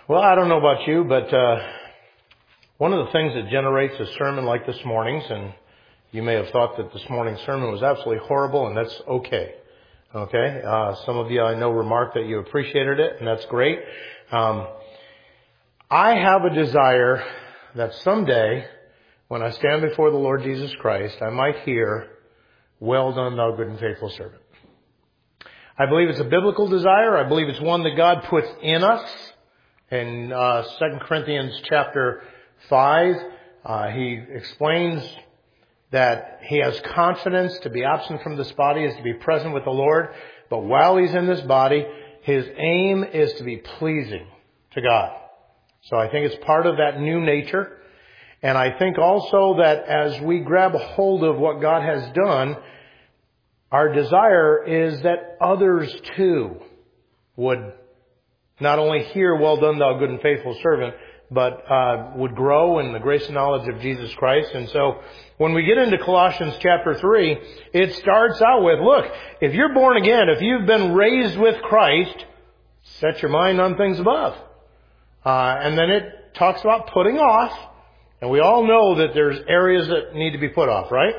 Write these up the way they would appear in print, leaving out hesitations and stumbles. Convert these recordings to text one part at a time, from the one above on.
Well, I don't know about you, but one of the things that generates a sermon like this morning's, and you may have thought that this morning's sermon was absolutely horrible, and that's okay. Okay? Some of you I know remarked that you appreciated it, and that's great. I have a desire that someday, when I stand before the Lord Jesus Christ, I might hear, "Well done, thou good and faithful servant." I believe it's a biblical desire. I believe it's one that God puts in us. In 2 Corinthians chapter 5, he explains that he has confidence. To be absent from this body is to be present with the Lord. But while he's in this body, his aim is to be pleasing to God. So I think it's part of that new nature. And I think also that as we grab hold of what God has done, our desire is that others too would not only hear, "Well done, thou good and faithful servant," but would grow in the grace and knowledge of Jesus Christ. And so when we get into Colossians chapter 3, it starts out with, look, if you're born again, if you've been raised with Christ, set your mind on things above. And then it talks about putting off. And we all know that there's areas that need to be put off, right?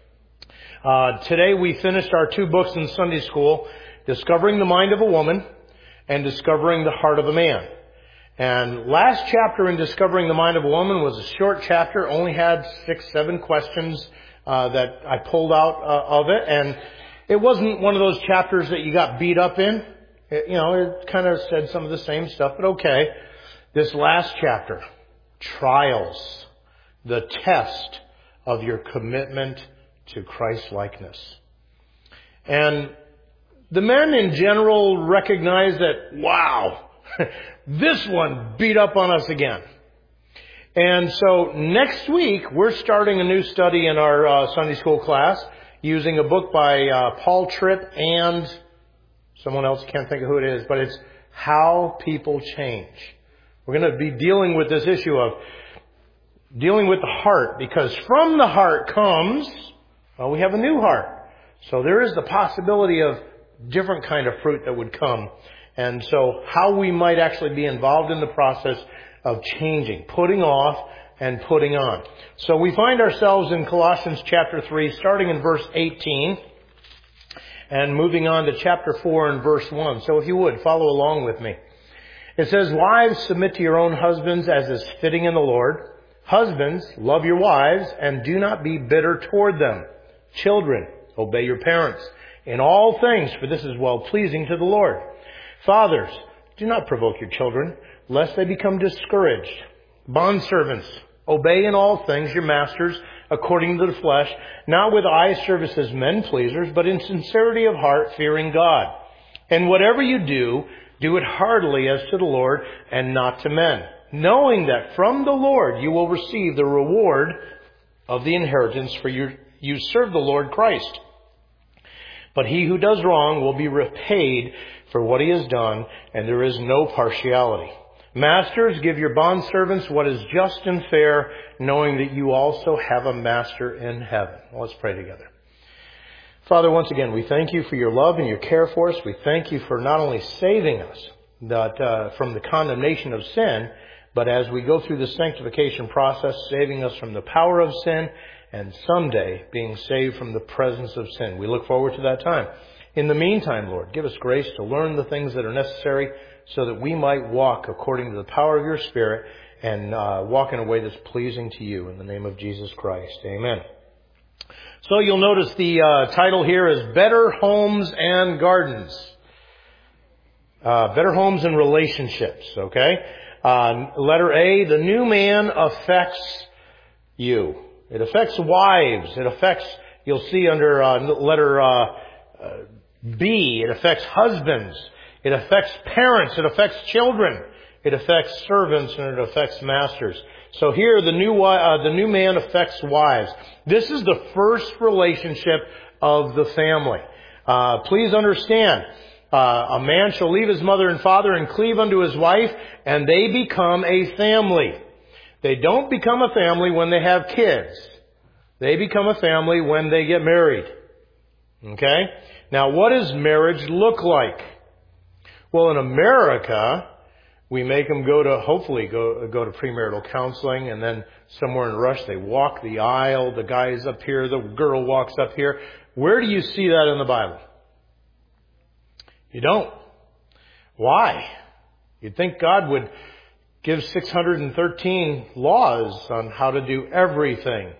Today we finished our 2 books in Sunday school, Discovering the Mind of a Woman and Discovering the Heart of a Man. And last chapter in Discovering the Mind of a Woman was a short chapter, only had 6-7 questions that I pulled out of it. And it wasn't one of those chapters that you got beat up in. It kind of said some of the same stuff, but okay. This last chapter, Trials, the test of your commitment to Christ-likeness. And the men in general recognize that, wow, this one beat up on us again. And so next week, we're starting a new study in our Sunday school class using a book by Paul Tripp and someone else, can't think of who it is, but it's How People Change. We're going to be dealing with this issue of dealing with the heart, because from the heart comes, we have a new heart. So there is the possibility of different kind of fruit that would come. And so how we might actually be involved in the process of changing, putting off and putting on. So we find ourselves in Colossians chapter 3, starting in verse 18 and moving on to chapter 4 and verse 1. So if you would, follow along with me. It says, "Wives, submit to your own husbands as is fitting in the Lord. Husbands, love your wives and do not be bitter toward them. Children, obey your parents in all things, for this is well-pleasing to the Lord. Fathers, do not provoke your children, lest they become discouraged. Bondservants, obey in all things your masters according to the flesh, not with eye service as men pleasers, but in sincerity of heart, fearing God. And whatever you do, do it heartily as to the Lord and not to men, knowing that from the Lord you will receive the reward of the inheritance, for you serve the Lord Christ. But he who does wrong will be repaid for what he has done, and there is no partiality. Masters, give your bondservants what is just and fair, knowing that you also have a master in heaven." Let's pray together. Father, once again, we thank you for your love and your care for us. We thank you for not only saving us from the condemnation of sin, but as we go through the sanctification process, saving us from the power of sin, and someday being saved from the presence of sin. We look forward to that time. In the meantime, Lord, give us grace to learn the things that are necessary so that we might walk according to the power of your Spirit and walk in a way that's pleasing to you. In the name of Jesus Christ, amen. So you'll notice the title here is Better Homes and Gardens. Better Homes and Relationships, okay? Letter A, the new man affects you. It affects wives. It affects, you'll see under letter B, it affects husbands. It affects parents. It affects children. It affects servants, and it affects masters. So here, the new man affects wives. This is the first relationship of the family. Please understand, a man shall leave his mother and father and cleave unto his wife, and they become a family. They don't become a family when they have kids. They become a family when they get married. Okay? Now, what does marriage look like? Well, in America, We make them hopefully go to premarital counseling, and then somewhere in a rush they walk the aisle. The guy's up here, the girl walks up here. Where do you see that in the Bible? You don't. Why? You'd think God would give 613 laws on how to do everything.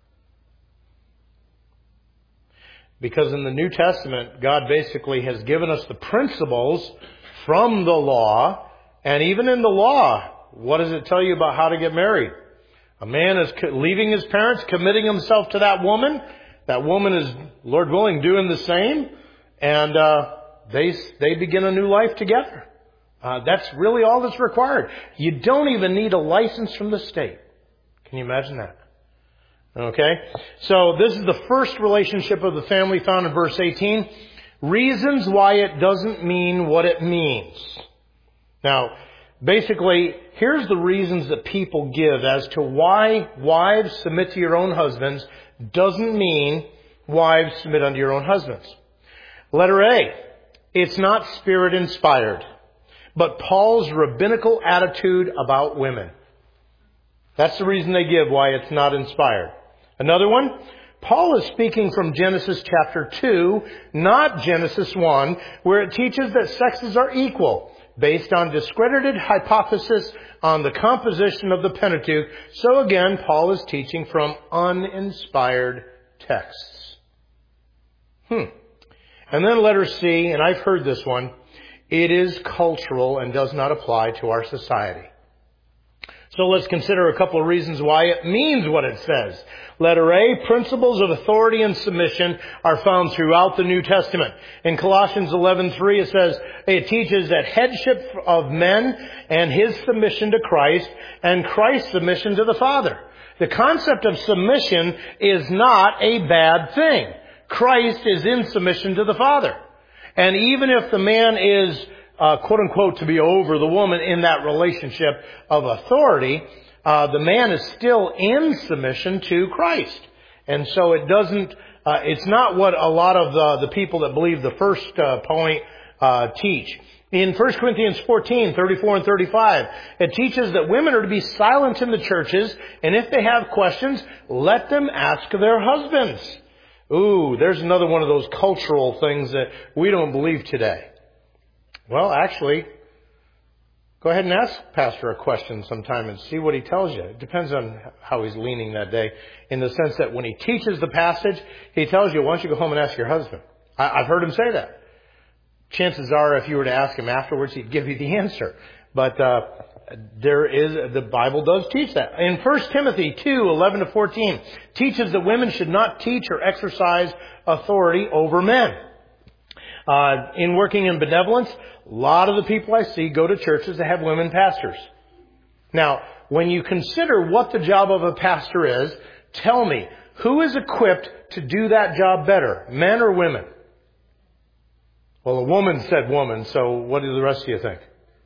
Because in the New Testament, God basically has given us the principles from the law. And even in the law, what does it tell you about how to get married? A man is leaving his parents, committing himself to that woman. That woman is, Lord willing, doing the same. And they begin a new life together. That's really all that's required. You don't even need a license from the state. Can you imagine that? Okay? So this is the first relationship of the family found in verse 18. Reasons why it doesn't mean what it means. Now, basically, here's the reasons that people give as to why wives submit to your own husbands doesn't mean wives submit unto your own husbands. Letter A, it's not Spirit inspired, but Paul's rabbinical attitude about women. That's the reason they give why it's not inspired. Another one, Paul is speaking from Genesis chapter 2, not Genesis 1, where it teaches that sexes are equal, based on discredited hypothesis on the composition of the Pentateuch. So again, Paul is teaching from uninspired texts. And then letter C, and I've heard this one, it is cultural and does not apply to our society. So let's consider a couple of reasons why it means what it says. Letter A, principles of authority and submission are found throughout the New Testament. In Colossians 11:3 it teaches that headship of men and his submission to Christ and Christ's submission to the Father. The concept of submission is not a bad thing. Christ is in submission to the Father. And even if the man is quote unquote to be over the woman in that relationship of authority, the man is still in submission to Christ. And so it doesn't, it's not what a lot of the people that believe the first point teach. In 1 Corinthians 14:34 and 35, it teaches that women are to be silent in the churches, and if they have questions, let them ask their husbands. Ooh, there's another one of those cultural things that we don't believe today. Well, actually, go ahead and ask Pastor a question sometime and see what he tells you. It depends on how he's leaning that day, in the sense that when he teaches the passage, he tells you, why don't you go home and ask your husband? I've heard him say that. Chances are, if you were to ask him afterwards, he'd give you the answer. But the Bible does teach that. In 1 Timothy 2:11-14, teaches that women should not teach or exercise authority over men. In working in benevolence, a lot of the people I see go to churches that have women pastors. Now, when you consider what the job of a pastor is, tell me, who is equipped to do that job better, men or women? Well, a woman said woman, so what do the rest of you think?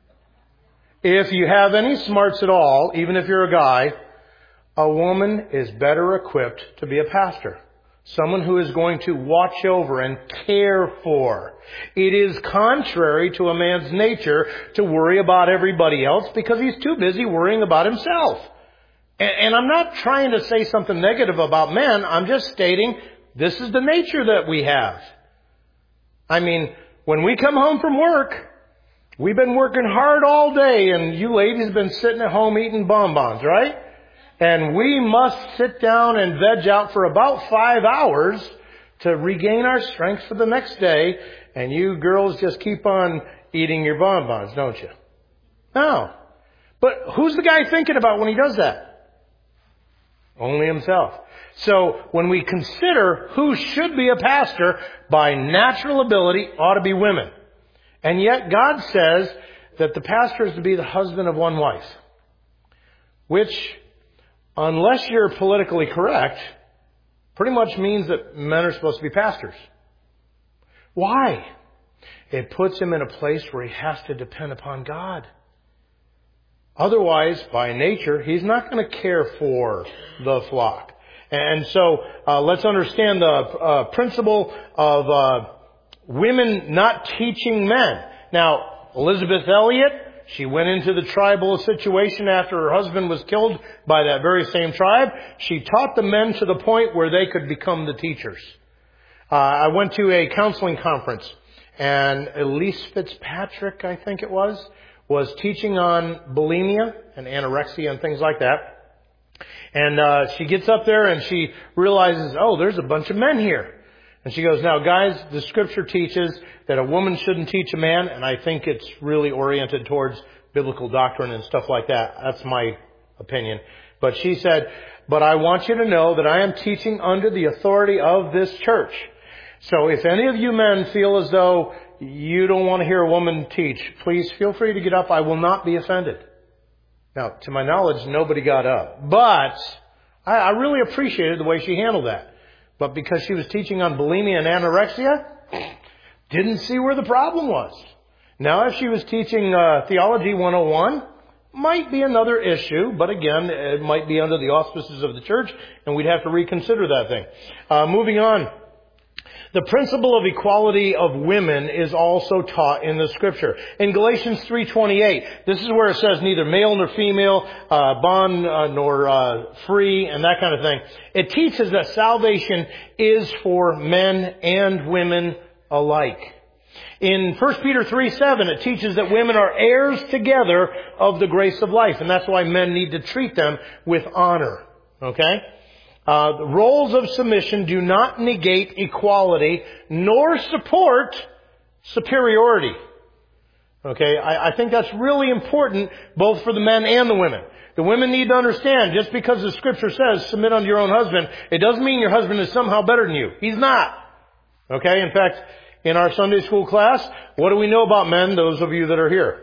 If you have any smarts at all, even if you're a guy, a woman is better equipped to be a pastor. Someone who is going to watch over and care for. It is contrary to a man's nature to worry about everybody else because he's too busy worrying about himself. And I'm not trying to say something negative about men. I'm just stating this is the nature that we have. I mean, when we come home from work, we've been working hard all day, and you ladies have been sitting at home eating bonbons, right? And we must sit down and veg out for about 5 hours to regain our strength for the next day. And you girls just keep on eating your bonbons, don't you? No. But who's the guy thinking about when he does that? Only himself. So when we consider who should be a pastor, by natural ability ought to be women. And yet God says that the pastor is to be the husband of one wife. Which, unless you're politically correct, pretty much means that men are supposed to be pastors. Why? It puts him in a place where he has to depend upon God. Otherwise, by nature, he's not going to care for the flock. And so, let's understand the principle of women not teaching men. Now, Elizabeth Elliot, She went into the tribal situation after her husband was killed by that very same tribe. She taught the men to the point where they could become the teachers. I went to a counseling conference, and Elise Fitzpatrick, I think it was teaching on bulimia and anorexia and things like that. And she gets up there and she realizes, oh, there's a bunch of men here. And she goes, now guys, the scripture teaches that a woman shouldn't teach a man, and I think it's really oriented towards biblical doctrine and stuff like that. That's my opinion. But she said, but I want you to know that I am teaching under the authority of this church. So if any of you men feel as though you don't want to hear a woman teach, please feel free to get up. I will not be offended. Now, to my knowledge, nobody got up. But I really appreciated the way she handled that. But because she was teaching on bulimia and anorexia, didn't see where the problem was. Now, if she was teaching Theology 101, might be another issue. But again, it might be under the auspices of the church, and we'd have to reconsider that thing. Moving on. The principle of equality of women is also taught in the Scripture. In Galatians 3:28, this is where it says neither male nor female, bond nor free, and that kind of thing. It teaches that salvation is for men and women alike. In 1 Peter 3:7, it teaches that women are heirs together of the grace of life, and that's why men need to treat them with honor. Okay? The roles of submission do not negate equality nor support superiority. Okay, I think that's really important both for the men and the women. The women need to understand, just because the Scripture says submit unto your own husband, it doesn't mean your husband is somehow better than you. He's not. Okay, in fact, in our Sunday school class, what do we know about men, those of you that are here?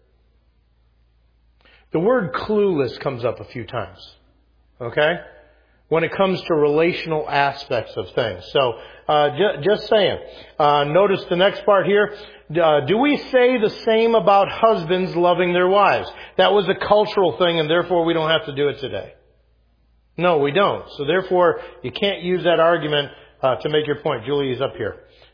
The word clueless comes up a few times. Okay? When it comes to relational aspects of things. So, just saying. Notice the next part here. Do we say the same about husbands loving their wives? That was a cultural thing, and therefore we don't have to do it today. No, we don't. So therefore, you can't use that argument to make your point. Julie is up here.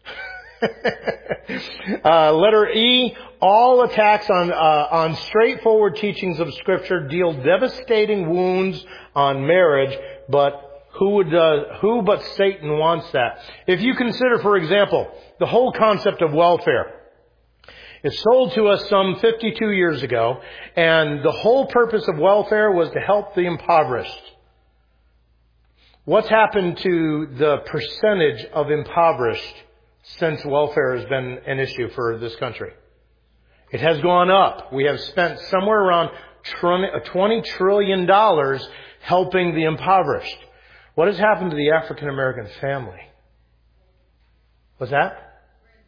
Letter E. All attacks on straightforward teachings of Scripture deal devastating wounds on marriage. But who but Satan wants that? If you consider, for example, the whole concept of welfare. It's sold to us some 52 years ago, and the whole purpose of welfare was to help the impoverished. What's happened to the percentage of impoverished since welfare has been an issue for this country? It has gone up. We have spent somewhere around $20 trillion helping the impoverished. What has happened to the African American family? What's that?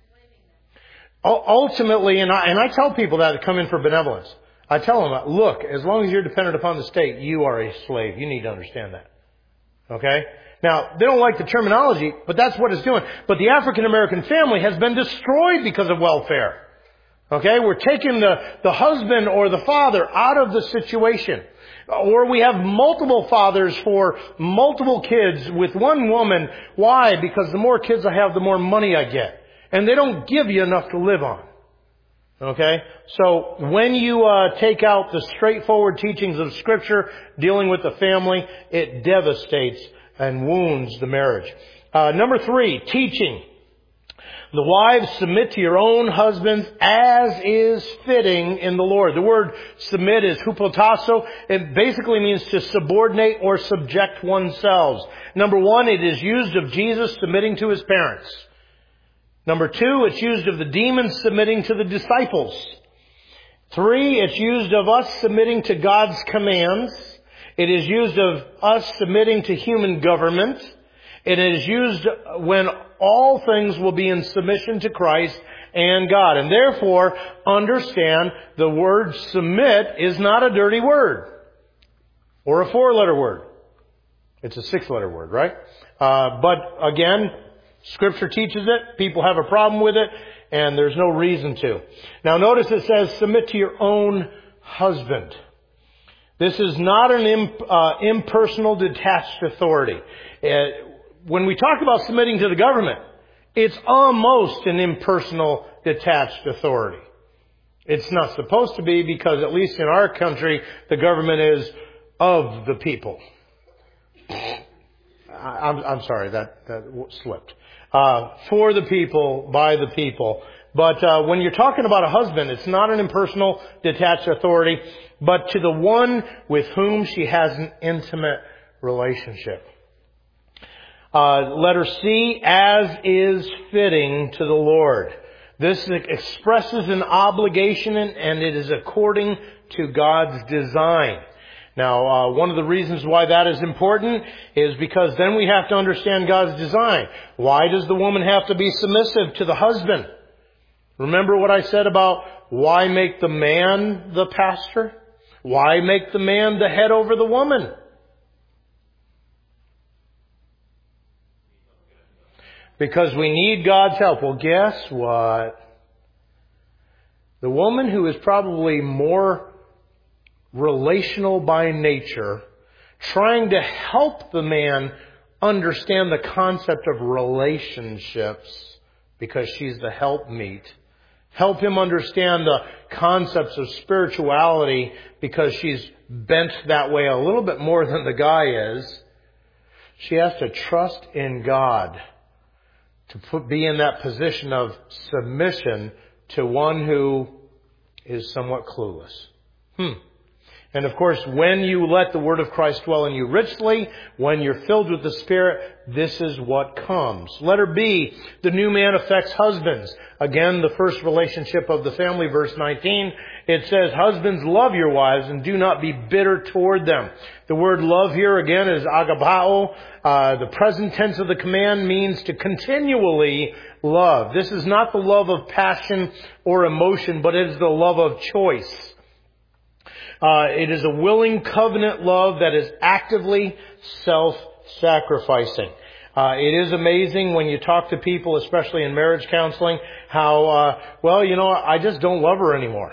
Ultimately, and I tell people that come in for benevolence. I tell them, look, as long as you're dependent upon the state, you are a slave. You need to understand that. Okay? Now, they don't like the terminology, but that's what it's doing. But the African American family has been destroyed because of welfare. Okay? We're taking the husband or the father out of the situation. Or we have multiple fathers for multiple kids with one woman. Why? Because the more kids I have, the more money I get. And they don't give you enough to live on. Okay? So when you take out the straightforward teachings of Scripture dealing with the family, it devastates and wounds the marriage. Number 3, teaching. The wives, submit to your own husbands as is fitting in the Lord. The word submit is hupotasso. It basically means to subordinate or subject oneself. Number 1, it is used of Jesus submitting to his parents. Number 2, it's used of the demons submitting to the disciples. 3, it's used of us submitting to God's commands. It is used of us submitting to human government. It is used when all things will be in submission to Christ and God. And therefore, understand the word submit is not a dirty word or a 4-letter word. It's a 6-letter word, right? But again, Scripture teaches it. People have a problem with it, and there's no reason to. Now notice it says submit to your own husband. This is not an impersonal, detached authority. When we talk about submitting to the government, it's almost an impersonal, detached authority. It's not supposed to be, because at least in our country, the government is of the people. I'm sorry, that slipped. For the people, by the people. But when you're talking about a husband, it's not an impersonal, detached authority, but to the one with whom she has an intimate relationship. Letter C, as is fitting to the Lord. This expresses an obligation, and it is according to God's design. Now, one of the reasons why that is important is because then we have to understand God's design. Why does the woman have to be submissive to the husband? Remember what I said about why make the man the pastor? Why make the man the head over the woman? Because we need God's help. Well, guess what? The woman who is probably more relational by nature, trying to help the man understand the concept of relationships, because she's the helpmeet. Help him understand the concepts of spirituality, because she's bent that way a little bit more than the guy is. She has to trust in God to be in that position of submission to one who is somewhat clueless. And of course, when you let the Word of Christ dwell in you richly, when you're filled with the Spirit, this is what comes. Letter B, the new man affects husbands. Again, the first relationship of the family, verse 19, it says, husbands, love your wives and do not be bitter toward them. The word love here again is agapao. The present tense of the command means to continually love. This is not the love of passion or emotion, but it is the love of choice. It is a willing covenant love that is actively self-sacrificing. It is amazing when you talk to people, especially in marriage counseling, how, I just don't love her anymore.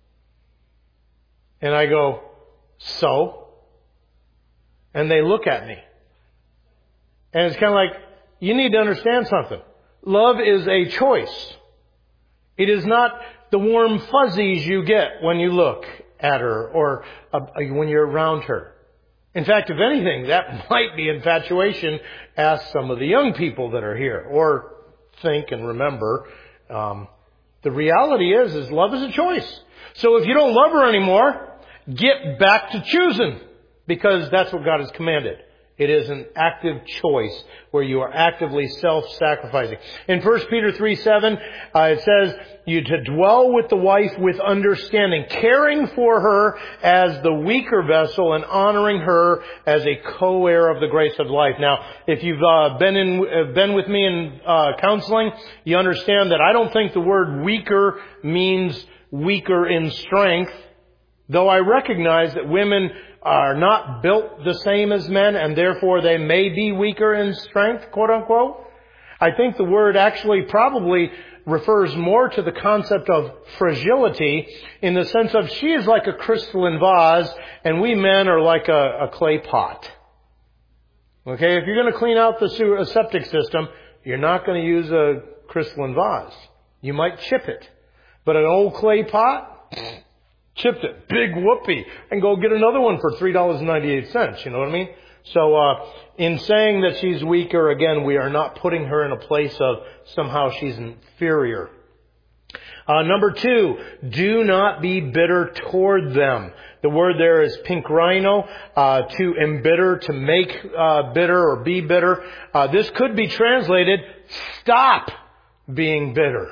And I go, so? And they look at me. And it's kind of like, you need to understand something. Love is a choice. It is not the warm fuzzies you get when you look at her or when you're around her. In fact, if anything, that might be infatuation. Ask some of the young people that are here, or think and remember. The reality is love is a choice. So if you don't love her anymore, get back to choosing, because that's what God has commanded. It is an active choice where you are actively self-sacrificing. In 1 Peter 3:7, it says, you to dwell with the wife with understanding, caring for her as the weaker vessel and honoring her as a co-heir of the grace of life. Now, if you've been with me in counseling, you understand that I don't think the word weaker means weaker in strength, though I recognize that women are not built the same as men, and therefore they may be weaker in strength, quote unquote. I think the word actually probably refers more to the concept of fragility, in the sense of she is like a crystalline vase and we men are like a clay pot. Okay, if you're going to clean out the septic system, you're not going to use a crystalline vase. You might chip it. But an old clay pot, chipped it, big whoopee, and go get another one for $3.98. You know what I mean? So, in saying that she's weaker, again, we are not putting her in a place of somehow she's inferior. Number 2, do not be bitter toward them. The word there is pinkrino, to embitter, to make bitter or be bitter. This could be translated, stop being bitter.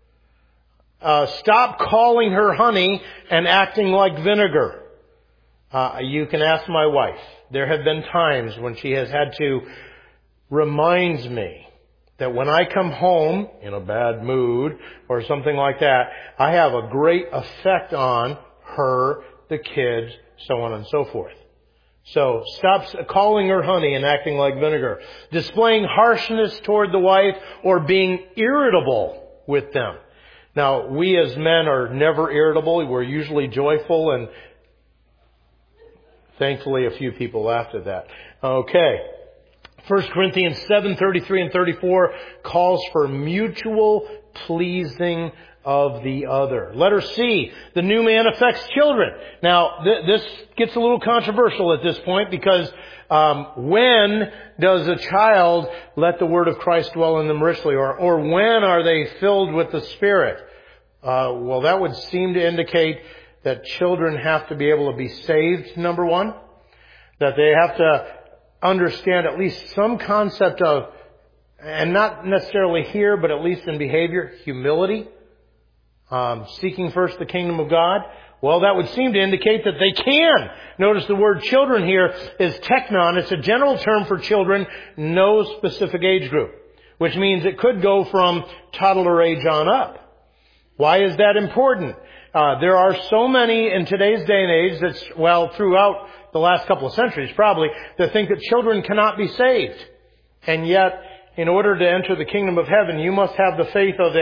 Stop calling her honey and acting like vinegar. You can ask my wife. There have been times when she has had to remind me that when I come home in a bad mood or something like that, I have a great effect on her, the kids, so on and so forth. So stop calling her honey and acting like vinegar. Displaying harshness toward the wife or being irritable with them. Now, we as men are never irritable. We're usually joyful, and thankfully a few people laughed at that. Okay. 1 Corinthians 7:33 and 34 calls for mutual pleasing of the other. Letter C, the new man affects children. Now, this gets a little controversial at this point because when does a child let the word of Christ dwell in them richly? Or when are they filled with the Spirit? Well, that would seem to indicate that children have to be able to be saved, number one. That they have to understand at least some concept of, and not necessarily here, but at least in behavior, humility. Seeking first the kingdom of God. Well, that would seem to indicate that they can. Notice the word children here is teknon. It's a general term for children, no specific age group. Which means it could go from toddler age on up. Why is that important? There are so many in today's day and age throughout the last couple of centuries probably, that think that children cannot be saved. And yet, in order to enter the kingdom of heaven, you must have the faith of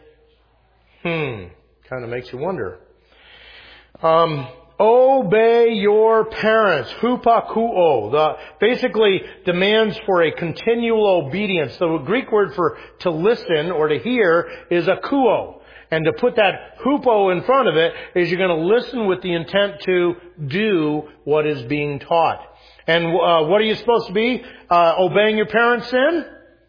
kind of makes you wonder. Obey your parents. Hupakuo. Basically demands for a continual obedience. The Greek word for to listen or to hear is akuo. And to put that hupo in front of it is you're going to listen with the intent to do what is being taught. And what are you supposed to be obeying your parents in?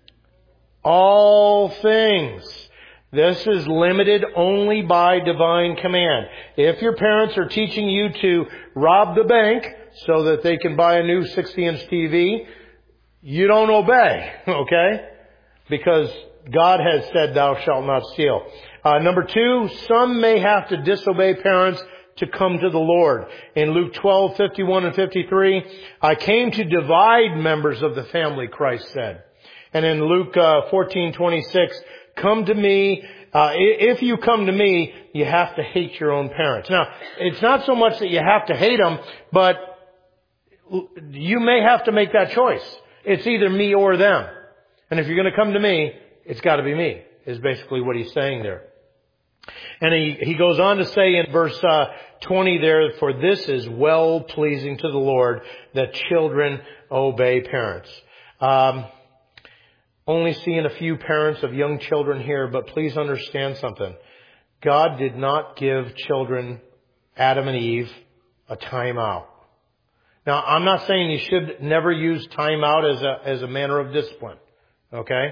All things. This is limited only by divine command. If your parents are teaching you to rob the bank so that they can buy a new 60-inch TV, you don't obey, okay? Because God has said, thou shalt not steal. Number 2, some may have to disobey parents to come to the Lord. In Luke 12:51 and 53, I came to divide members of the family, Christ said. And in Luke 14:26, come to me. If you come to me, you have to hate your own parents. Now, it's not so much that you have to hate them, but you may have to make that choice. It's either me or them. And if you're going to come to me, it's got to be me, is basically what he's saying there. And he goes on to say in verse 20 there, for this is well pleasing to the Lord that children obey parents. Only seeing a few parents of young children here, but please understand something. God did not give children, Adam and Eve, a timeout. Now, I'm not saying you should never use timeout as a manner of discipline. Okay?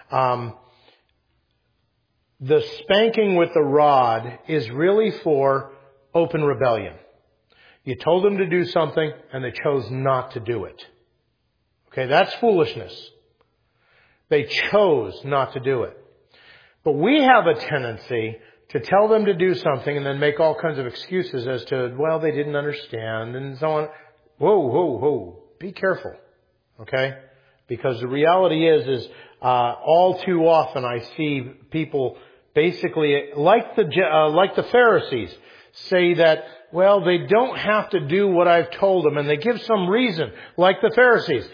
The spanking with the rod is really for open rebellion. You told them to do something and they chose not to do it. Okay, that's foolishness. They chose not to do it. But we have a tendency to tell them to do something and then make all kinds of excuses as to, well, they didn't understand and so on. Whoa. Be careful. Okay? Because the reality is all too often I see people basically, like the Pharisees, say that, well, they don't have to do what I've told them, and they give some reason, like the Pharisees.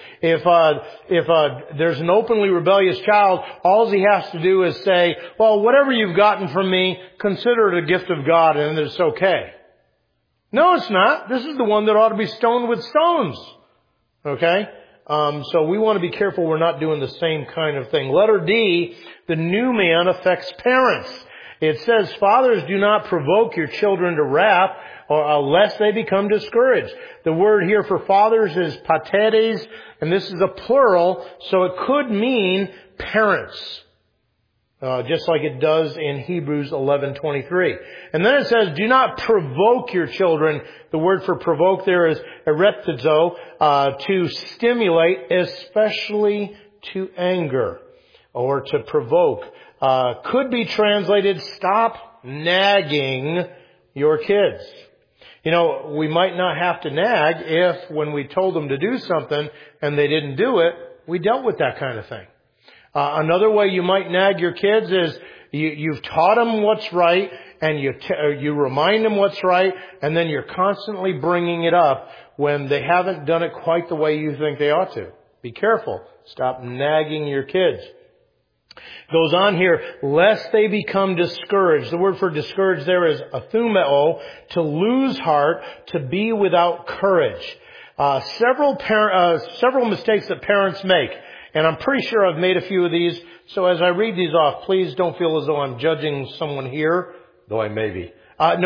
If there's an openly rebellious child, all he has to do is say, well, whatever you've gotten from me, consider it a gift of God, and it's okay. No, it's not. This is the one that ought to be stoned with stones. Okay? So we want to be careful we're not doing the same kind of thing. Letter D, the new man affects parents. It says, fathers, do not provoke your children to wrath, or lest they become discouraged. The word here for fathers is pateres, and this is a plural, so it could mean parents. Just like it does in Hebrews 11:23. And then it says, do not provoke your children. The word for provoke there is ereptizo, to stimulate, especially to anger, or to provoke. Could be translated, stop nagging your kids. You know, we might not have to nag if when we told them to do something and they didn't do it, we dealt with that kind of thing. Another way you might nag your kids is you've taught them what's right and you remind them what's right, and then you're constantly bringing it up when they haven't done it quite the way you think they ought to. Be careful. Stop nagging your kids. Goes on here, lest they become discouraged. The word for discouraged there is athumeo, to lose heart, to be without courage. Several mistakes that parents make And I'm pretty sure I've made a few of these. So as I read these off, please don't feel as though I'm judging someone here, though I may be.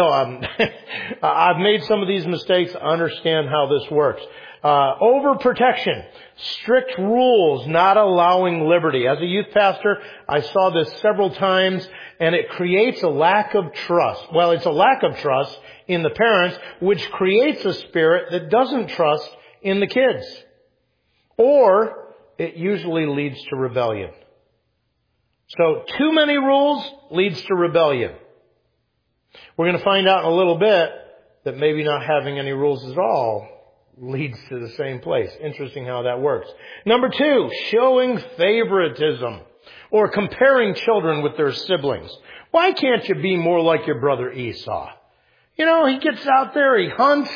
I've made some of these mistakes. I understand how this works. Overprotection, strict rules, not allowing liberty. As a youth pastor, I saw this several times, and it creates a lack of trust. Well, it's a lack of trust in the parents, which creates a spirit that doesn't trust in the kids. Or it usually leads to rebellion. So too many rules leads to rebellion. We're going to find out in a little bit that maybe not having any rules at all leads to the same place. Interesting how that works. Number 2, showing favoritism or comparing children with their siblings. Why can't you be more like your brother Esau? You know, he gets out there, he hunts.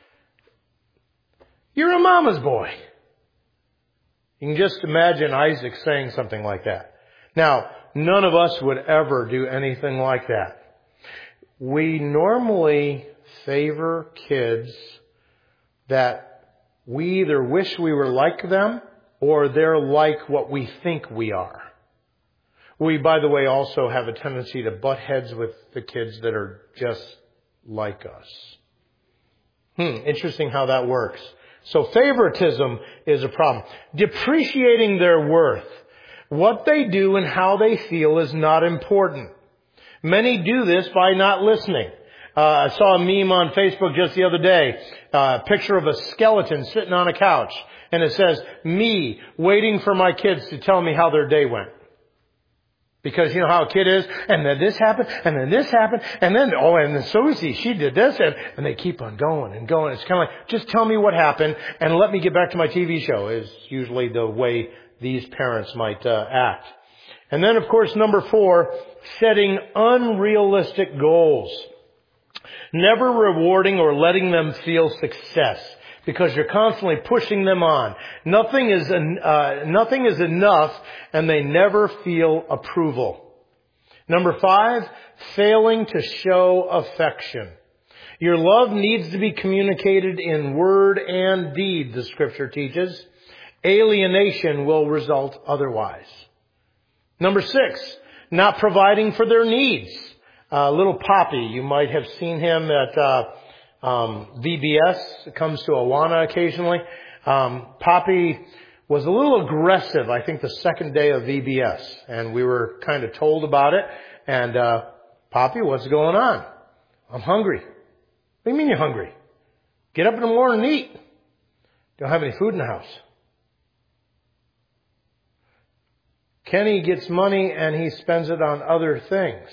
You're a mama's boy. You can just imagine Isaac saying something like that. Now, none of us would ever do anything like that. We normally favor kids that we either wish we were like them or they're like what we think we are. We, by the way, also have a tendency to butt heads with the kids that are just like us. Interesting how that works. So favoritism is a problem. Depreciating their worth. What they do and how they feel is not important. Many do this by not listening. I saw a meme on Facebook just the other day, a picture of a skeleton sitting on a couch, and it says, "Me waiting for my kids to tell me how their day went." Because you know how a kid is, and then this happened, and then this happened, and then, and then Susie, she did this, and they keep on going and going. It's kind of like, just tell me what happened, and let me get back to my TV show, is usually the way these parents might act. And then, of course, number 4, setting unrealistic goals. Never rewarding or letting them feel success, because you're constantly pushing them on. Nothing is enough, and they never feel approval. Number 5, failing to show affection. Your love needs to be communicated in word and deed, the Scripture teaches. Alienation will result otherwise. Number 6, not providing for their needs. Little Poppy, you might have seen him at VBS. It comes to Awana occasionally. Poppy was a little aggressive, I think, the second day of VBS. And we were kind of told about it. And Poppy, what's going on? I'm hungry. What do you mean you're hungry? Get up in the morning and eat. Don't have any food in the house. Kenny gets money and he spends it on other things.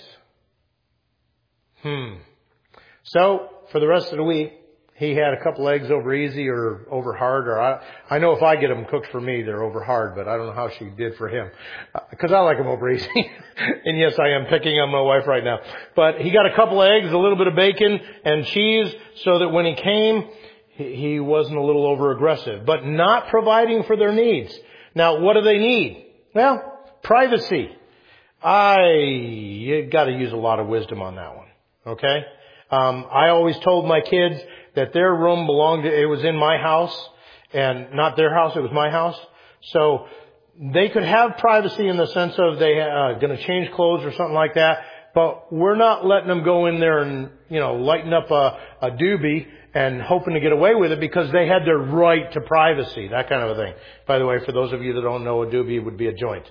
So, for the rest of the week, he had a couple eggs over easy or over hard, or I know if I get them cooked for me, they're over hard, but I don't know how she did for him. Because I like them over easy. And yes, I am picking on my wife right now. But he got a couple eggs, a little bit of bacon and cheese, so that when he came, he wasn't a little over aggressive. But not providing for their needs. Now, what do they need? Well, privacy. You got to use a lot of wisdom on that one. Okay? I always told my kids that their room it was in my house, and not their house, it was my house. So they could have privacy in the sense of they going to change clothes or something like that, but we're not letting them go in there and, lighten up a doobie and hoping to get away with it, because they had their right to privacy, that kind of a thing. By the way, for those of you that don't know, a doobie would be a joint.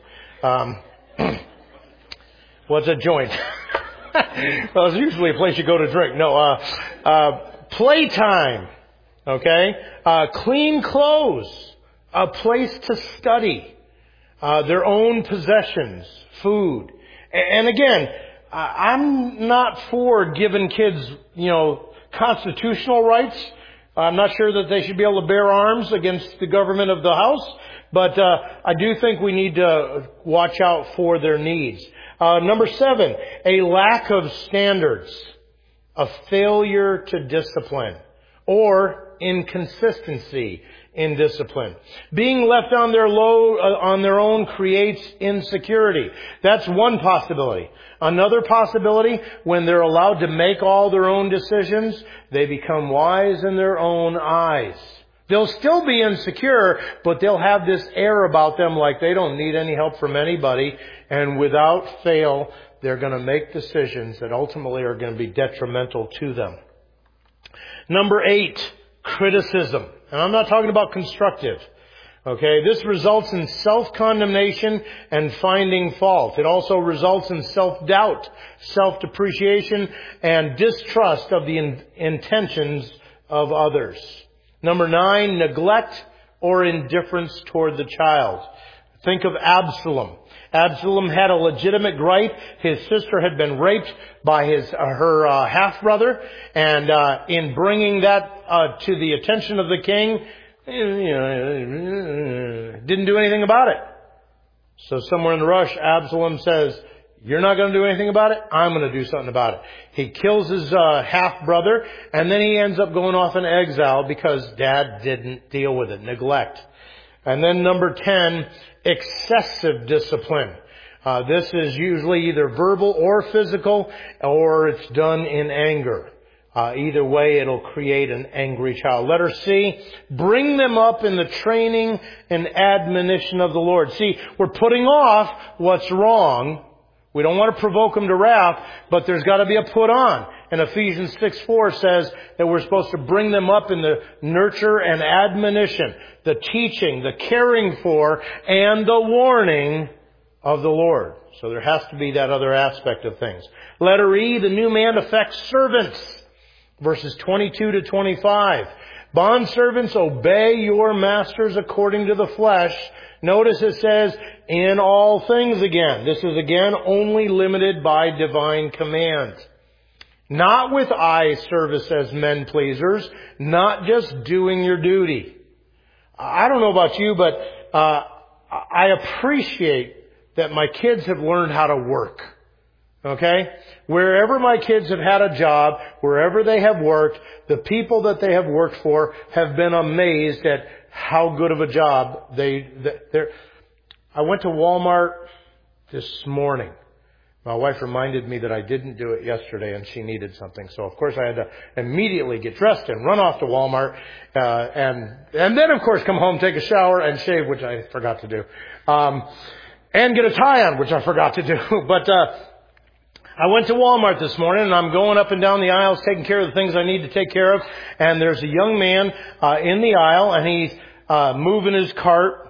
What's a joint? Well, it's usually a place you go to drink. No, playtime. Okay? Clean clothes. A place to study. Their own possessions. Food. And again, I'm not for giving kids, constitutional rights. I'm not sure that they should be able to bear arms against the government of the house. But I do think we need to watch out for their needs. Number 7, a lack of standards, a failure to discipline, or inconsistency in discipline. Being left on their own creates insecurity. That's one possibility. Another possibility, when they're allowed to make all their own decisions, they become wise in their own eyes. They'll still be insecure, but they'll have this air about them like they don't need any help from anybody. And without fail, they're going to make decisions that ultimately are going to be detrimental to them. Number 8, criticism. And I'm not talking about constructive. Okay, this results in self-condemnation and finding fault. It also results in self-doubt, self-depreciation, and distrust of the intentions of others. Number 9, neglect or indifference toward the child. Think of Absalom. Absalom had a legitimate gripe. His sister had been raped by her half-brother, and in bringing that to the attention of the king, didn't do anything about it. So somewhere in the rush, Absalom says, "You're not going to do anything about it? I'm going to do something about it." He kills his half-brother, and then he ends up going off in exile because Dad didn't deal with it. Neglect. And then number 10, excessive discipline. This is usually either verbal or physical, or it's done in anger. Either way, it'll create an angry child. Letter C, bring them up in the training and admonition of the Lord. See, we're putting off what's wrong. We don't want to provoke them to wrath, but there's got to be a put on. And Ephesians 6:4 says that we're supposed to bring them up in the nurture and admonition, the teaching, the caring for, and the warning of the Lord. So there has to be that other aspect of things. Letter E, the new man affects servants. Verses 22 to 25. Bondservants, obey your masters according to the flesh. Notice it says, in all things again. This is again only limited by divine command. Not with eye service as men pleasers. Not just doing your duty. I don't know about you, but I appreciate that my kids have learned how to work. Okay? Wherever my kids have had a job, wherever they have worked, the people that they have worked for have been amazed at how good of a job they're. I went to Walmart this morning. My wife reminded me that I didn't do it yesterday and she needed something. So of course I had to immediately get dressed and run off to Walmart, and then of course come home, take a shower and shave, which I forgot to do. And get a tie on, which I forgot to do. But, I went to Walmart this morning and I'm going up and down the aisles taking care of the things I need to take care of. And there's a young man in the aisle and he's moving his cart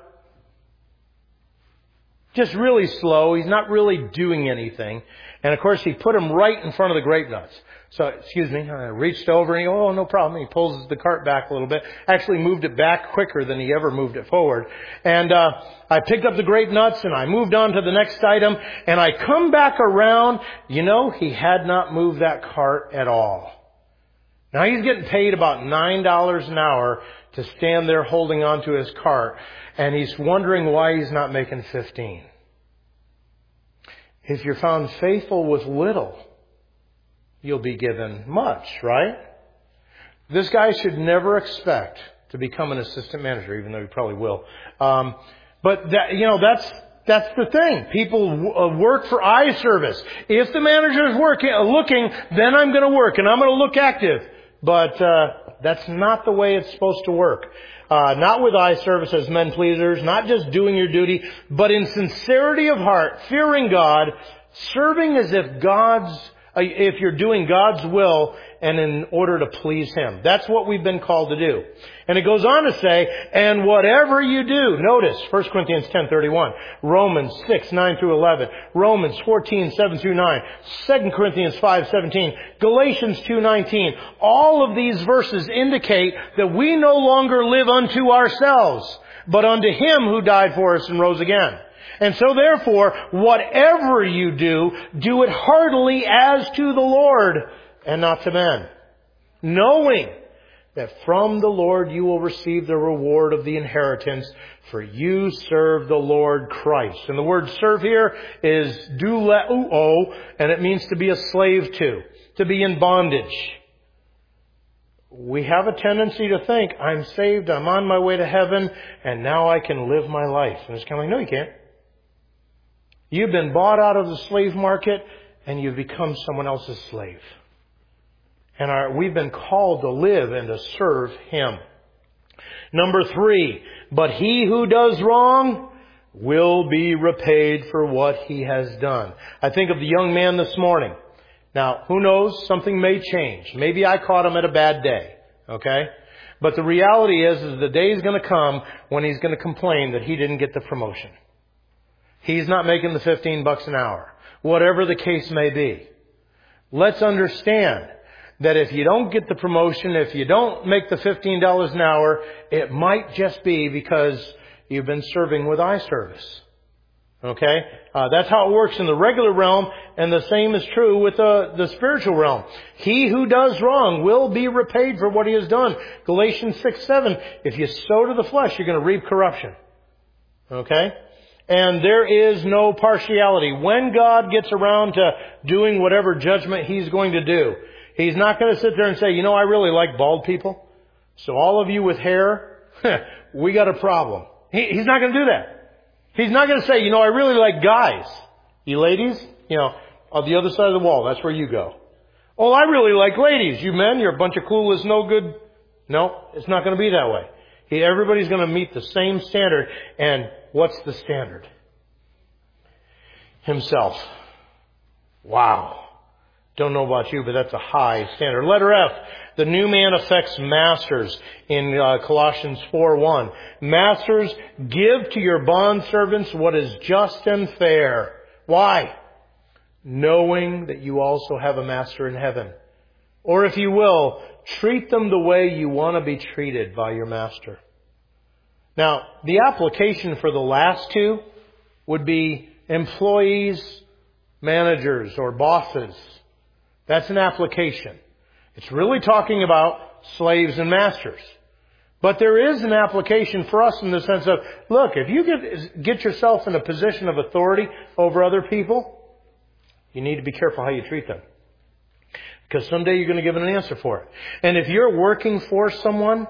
just really slow. He's not really doing anything. And of course he put him right in front of the grape nuts. So, excuse me, I reached over and oh, no problem. He pulls the cart back a little bit. Actually moved it back quicker than he ever moved it forward. And I picked up the grape nuts and I moved on to the next item. And I come back around. You know, he had not moved that cart at all. Now he's getting paid about $9 an hour to stand there holding on to his cart. And he's wondering why he's not making 15. If you're found faithful with little, you'll be given much, right? This guy should never expect to become an assistant manager, even though he probably will. But that's the thing. People work for eye service. If the manager is looking, then I'm going to work and I'm going to look active. But that's not the way it's supposed to work. Not with eye service as men pleasers, not just doing your duty, but in sincerity of heart, fearing God, serving as if you're doing God's will and in order to please Him. That's what we've been called to do. And it goes on to say, and whatever you do, notice 1 Corinthians 10:31, Romans 6:9 through 11, Romans 14:7 through 9, 2 Corinthians 5:17, Galatians 2:19. All of these verses indicate that we no longer live unto ourselves, but unto Him who died for us and rose again. And so therefore, whatever you do, do it heartily as to the Lord and not to men, knowing that from the Lord you will receive the reward of the inheritance, for you serve the Lord Christ. And the word serve here is douleuo, and it means to be a slave to be in bondage. We have a tendency to think, I'm saved, I'm on my way to heaven, and now I can live my life. And it's kind of like, no, you can't. You've been bought out of the slave market and you've become someone else's slave. And we've been called to live and to serve Him. Number 3, but he who does wrong will be repaid for what he has done. I think of the young man this morning. Now, who knows? Something may change. Maybe I caught him at a bad day. Okay? But the reality is the day is going to come when he's going to complain that he didn't get the promotion. He's not making the $15 an hour. Whatever the case may be. Let's understand that if you don't get the promotion, if you don't make the $15 an hour, it might just be because you've been serving with eye service. Okay? That's how it works in the regular realm, and the same is true with the spiritual realm. He who does wrong will be repaid for what he has done. Galatians 6:7, if you sow to the flesh, you're going to reap corruption. Okay? And there is no partiality. When God gets around to doing whatever judgment He's going to do, He's not going to sit there and say, you know, I really like bald people. So all of you with hair, we got a problem. He's not going to do that. He's not going to say, you know, I really like guys. You ladies, you know, on the other side of the wall, that's where you go. Oh, I really like ladies. You men, you're a bunch of clueless, no good. No, it's not going to be that way. Everybody's going to meet the same standard. And what's the standard? Himself. Wow. Don't know about you, but that's a high standard. Letter F. The new man affects masters in Colossians 4:1. Masters, give to your bondservants what is just and fair. Why? Knowing that you also have a master in heaven. Or if you will, treat them the way you want to be treated by your master. Now, the application for the last two would be employees, managers, or bosses. That's an application. It's really talking about slaves and masters. But there is an application for us in the sense of, look, if you get yourself in a position of authority over other people, you need to be careful how you treat them. Because someday you're going to give an answer for it. And if you're working for someone,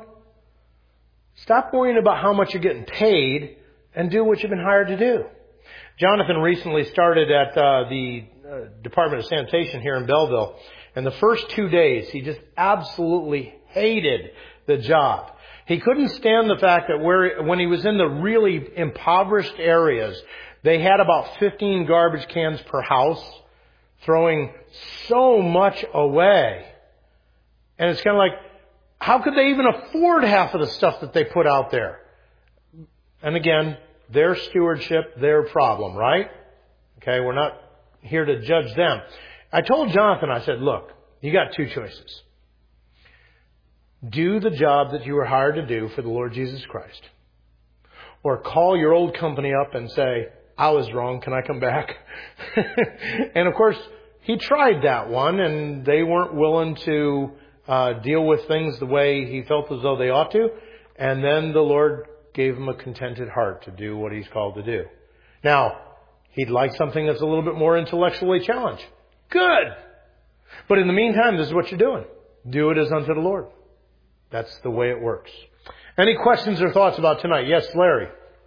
stop worrying about how much you're getting paid and do what you've been hired to do. Jonathan recently started at the Department of Sanitation here in Belleville. And the first 2 days, he just absolutely hated the job. He couldn't stand the fact that when he was in the really impoverished areas, they had about 15 garbage cans per house, throwing so much away. And it's kind of like, how could they even afford half of the stuff that they put out there? And again, their stewardship, their problem, right? Okay, we're not here to judge them. I told Jonathan, I said, look, you got two choices. Do the job that you were hired to do for the Lord Jesus Christ. Or call your old company up and say, I was wrong, can I come back? And of course, he tried that one, and they weren't willing to deal with things the way he felt as though they ought to. And then the Lord gave him a contented heart to do what he's called to do. Now, he'd like something that's a little bit more intellectually challenged. Good! But in the meantime, this is what you're doing. Do it as unto the Lord. That's the way it works. Any questions or thoughts about tonight? Yes, Larry.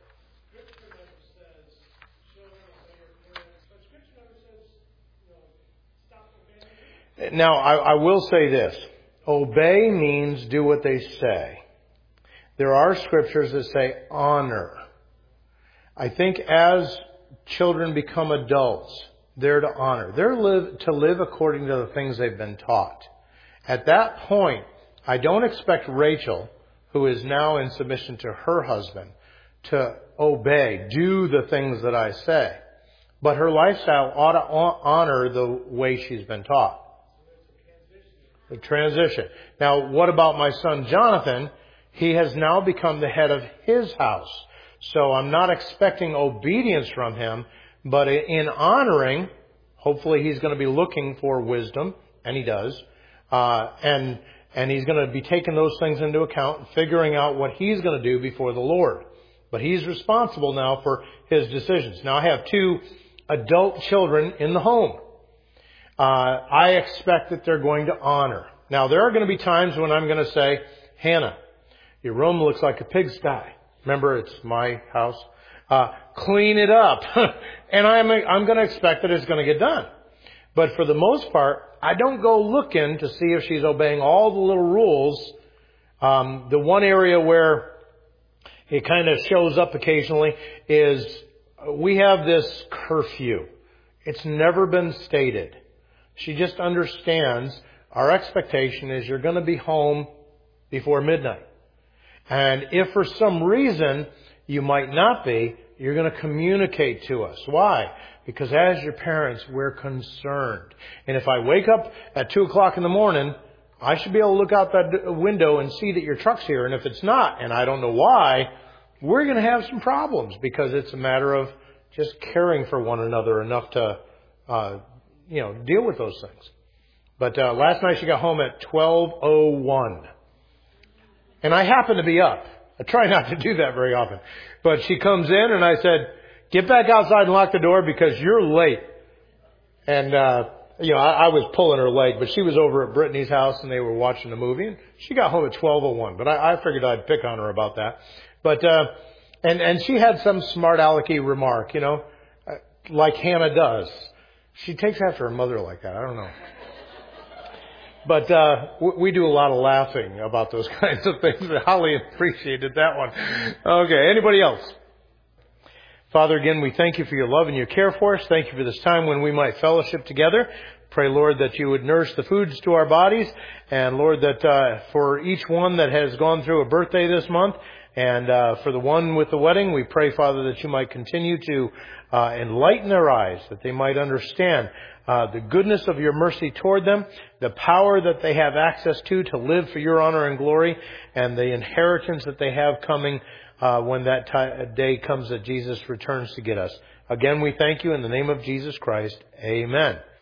Now, I will say this. Obey means do what they say. There are scriptures that say honor. I think as children become adults, they're to honor. They're to live according to the things they've been taught. At that point, I don't expect Rachel, who is now in submission to her husband, to obey, do the things that I say. But her lifestyle ought to honor the way she's been taught. The transition. Now, what about my son Jonathan? He has now become the head of his house. So I'm not expecting obedience from him, but in honoring, hopefully he's going to be looking for wisdom, and he does, and he's going to be taking those things into account and figuring out what he's going to do before the Lord. But he's responsible now for his decisions. Now, I have 2 adult children in the home. I expect that they're going to honor. Now, there are going to be times when I'm going to say, Hannah, your room looks like a pigsty. Remember, it's my house. Clean it up. And I'm going to expect that it's going to get done. But for the most part, I don't go looking to see if she's obeying all the little rules The one area where it kind of shows up occasionally is we have this curfew. It's never been stated. She just understands our expectation is you're going to be home before midnight. And if for some reason you might not be, you're going to communicate to us. Why? Because as your parents, we're concerned. And if I wake up at 2 o'clock in the morning, I should be able to look out that window and see that your truck's here. And if it's not, and I don't know why, we're going to have some problems because it's a matter of just caring for one another enough to, deal with those things. But last night she got home at 12:01. And I happen to be up. I try not to do that very often. But she comes in and I said, get back outside and lock the door because you're late. And, I was pulling her leg, but she was over at Brittany's house and they were watching a movie. And she got home at 12:01. But I figured I'd pick on her about that. But, and she had some smart alecky remark, like Hannah does. She takes after her mother like that. I don't know. But we do a lot of laughing about those kinds of things. Holly appreciated that one. Okay, anybody else? Father, again, we thank you for your love and your care for us. Thank you for this time when we might fellowship together. Pray, Lord, that you would nourish the foods to our bodies. And, Lord, that for each one that has gone through a birthday this month, and for the one with the wedding, we pray, Father, that you might continue to enlighten their eyes, that they might understand the goodness of your mercy toward them, the power that they have access to live for your honor and glory, and the inheritance that they have coming when that day comes that Jesus returns to get us. Again, we thank you in the name of Jesus Christ. Amen.